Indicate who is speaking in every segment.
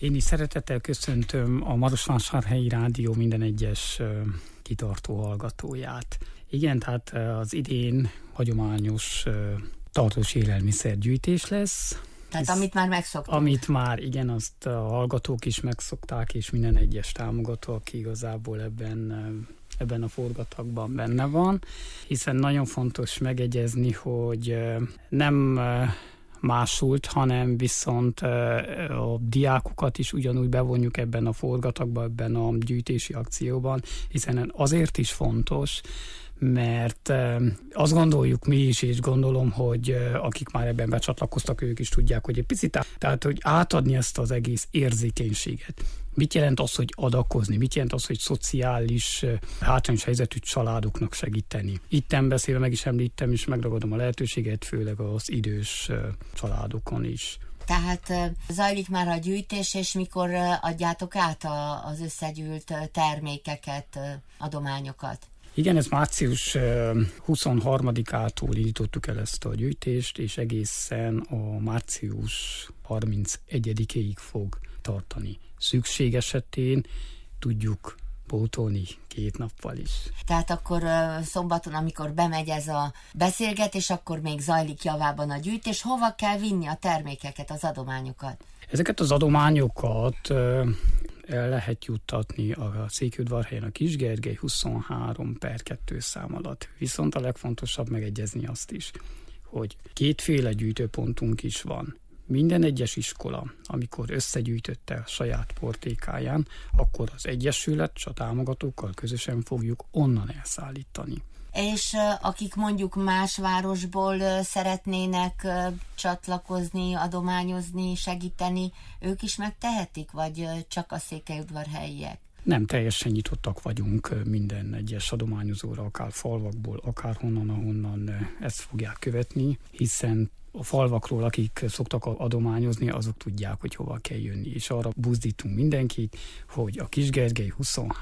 Speaker 1: Én is szeretettel köszöntöm a Marosvásárhelyi Rádió minden egyes kitartó hallgatóját. Igen, tehát az idén hagyományos tartós élelmiszergyűjtés lesz.
Speaker 2: Tehát amit már megszoktunk.
Speaker 1: Amit már, igen, azt a hallgatók is megszokták, és minden egyes támogató, aki igazából ebben a forgatagban benne van, hiszen nagyon fontos megegyezni, hogy nem másult, hanem viszont a diákokat is ugyanúgy bevonjuk ebben a forgatagban, ebben a gyűjtési akcióban, hiszen azért is fontos, mert azt gondoljuk mi is, és gondolom, hogy akik már ebben becsatlakoztak, ők is tudják, hogy egy picit, tehát hogy átadni ezt az egész érzékenységet. Mit jelent az, hogy adakozni? Mit jelent az, hogy szociális, hátrányos helyzetű családoknak segíteni? Itten beszélve meg is említem, és megragadom a lehetőséget, főleg az idős családokon is.
Speaker 2: Tehát zajlik már a gyűjtés, és mikor adjátok át az összegyűlt termékeket, adományokat?
Speaker 1: Igen, ez március 23-ától indítottuk el ezt a gyűjtést, és egészen a március 31-ig fog tartani. Szükség esetén tudjuk pótolni 2 nappal is.
Speaker 2: Tehát akkor szombaton, amikor bemegy ez a beszélgetés, akkor még zajlik javában a gyűjtés. Hova kell vinni a termékeket, az adományokat?
Speaker 1: Ezeket az adományokat el lehet juttatni a Székelyudvarhelyen a Kisgergely 23/2 szám alatt. Viszont a legfontosabb megegyezni azt is, hogy 2 gyűjtőpontunk is van. Minden egyes iskola, amikor összegyűjtötte a saját portékáján, akkor az egyesület, a támogatókkal közösen fogjuk onnan elszállítani.
Speaker 2: És akik mondjuk más városból szeretnének csatlakozni, adományozni, segíteni, ők is megtehetik, vagy csak a székelyudvarhelyiek?
Speaker 1: Nem, teljesen nyitottak vagyunk minden egyes adományozóra, akár falvakból, akár honnan, ahonnan ezt fogják követni, hiszen a falvakról, akik szoktak adományozni, azok tudják, hogy hova kell jönni. És arra buzdítunk mindenkit, hogy a Kisgergely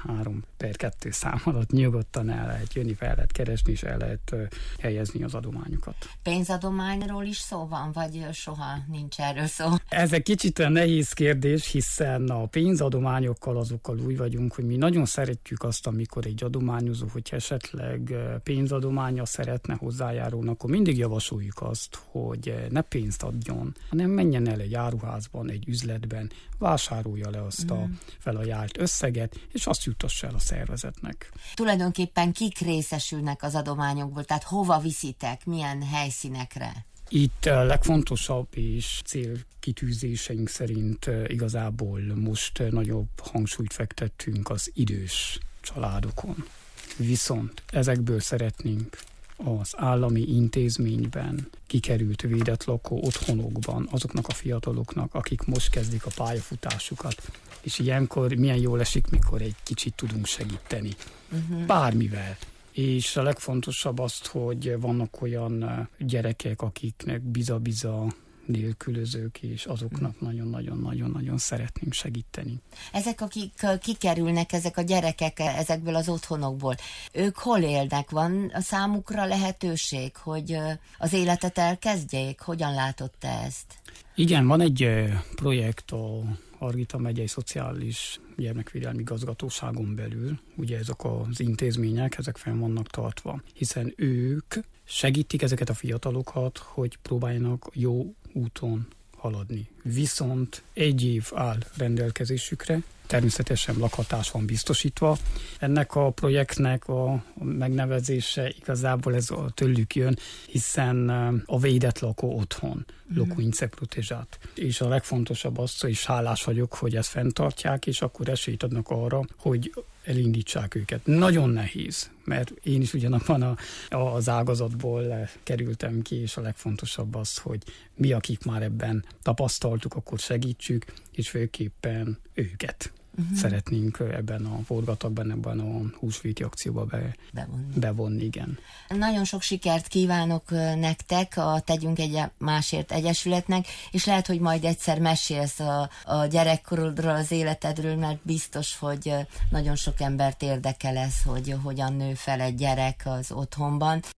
Speaker 1: 23/2 szám alatt nyugodtan el lehet jönni, fel lehet keresni, és el lehet helyezni az adományokat.
Speaker 2: Pénzadományról is szó van, vagy soha nincs erről szó?
Speaker 1: Ez egy kicsit a nehéz kérdés, hiszen a pénzadományokkal azokkal úgy vagyunk, hogy mi nagyon szeretjük azt, amikor egy adományozó, hogyha esetleg pénzadománya szeretne hozzájárulni, akkor mindig javasoljuk azt, hogy ne pénzt adjon, hanem menjen el egy áruházban, egy üzletben, vásárolja le azt a felajánlt összeget, és azt juttassa el a szervezetnek.
Speaker 2: Tulajdonképpen kik részesülnek az adományokból, tehát hova viszitek, milyen helyszínekre?
Speaker 1: Itt a legfontosabb és célkitűzéseink szerint igazából most nagyobb hangsúlyt fektettünk az idős családokon. Viszont ezekből szeretnénk az állami intézményben kikerült védett lakó otthonokban azoknak a fiataloknak, akik most kezdik a pályafutásukat. És ilyenkor milyen jól esik, mikor egy kicsit tudunk segíteni. Bármivel. És a legfontosabb azt, hogy vannak olyan gyerekek, akiknek biza-biza nélkülözők, és azoknak nagyon-nagyon-nagyon szeretnénk segíteni.
Speaker 2: Ezek, akik kikerülnek, ezek a gyerekek ezekből az otthonokból, ők hol élnek? Van a számukra lehetőség, hogy az életet elkezdjék? Hogyan látod te ezt?
Speaker 1: Igen, van egy projekt a Hargita megyei Szociális Gyermekvédelmi Igazgatóságon belül, ugye ezek az intézmények, ezek fenn vannak tartva, hiszen ők segítik ezeket a fiatalokat, hogy próbáljanak jó úton haladni. Viszont 1 év áll rendelkezésükre, természetesen lakhatás van biztosítva. Ennek a projektnek a megnevezése igazából ez tőlük jön, hiszen a védett lakó otthon, Locuințe Protejat. És a legfontosabb az, hogy hálás vagyok, hogy ezt fenntartják, és akkor esélyt adnak arra, hogy elindítsák őket. Nagyon nehéz, mert én is ugyanabban az ágazatból kerültem ki, és a legfontosabb az, hogy mi, akik már ebben tapasztaltuk, akkor segítsük, és főképpen őket. Szeretnénk ebben a forgatagban, ebben a húsvéti akcióba bevonni, igen.
Speaker 2: Nagyon sok sikert kívánok nektek, a Tegyünk Másért Egyesületnek, és lehet, hogy majd egyszer mesélsz a gyerekkorodról, az életedről, mert biztos, hogy nagyon sok embert érdekel ez, hogy hogyan nő fel egy gyerek az otthonban.